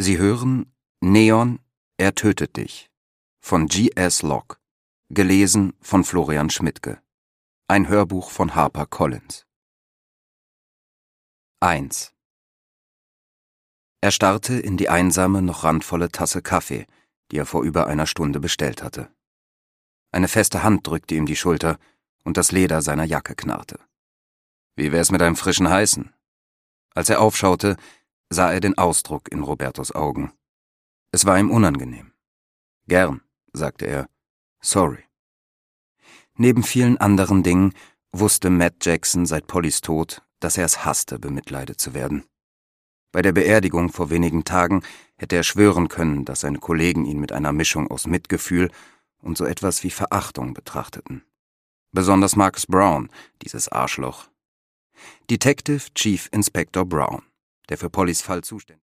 Sie hören Neon, er tötet dich von G.S. Locke, gelesen von Florian Schmidtke. Ein Hörbuch von HarperCollins. 1. Er starrte in die einsame, noch randvolle Tasse Kaffee, die er vor über einer Stunde bestellt hatte. Eine feste Hand drückte ihm die Schulter und das Leder seiner Jacke knarrte. Wie wär's mit einem frischen Heißen? Als er aufschaute, sah er den Ausdruck in Robertos Augen. Es war ihm unangenehm. Gern, sagte er. Sorry. Neben vielen anderen Dingen wusste Matt Jackson seit Pollys Tod, dass er es hasste, bemitleidet zu werden. Bei der Beerdigung vor wenigen Tagen hätte er schwören können, dass seine Kollegen ihn mit einer Mischung aus Mitgefühl und so etwas wie Verachtung betrachteten. Besonders Marcus Brown, dieses Arschloch. Detective Chief Inspector Brown, der für Pollys Fall zuständig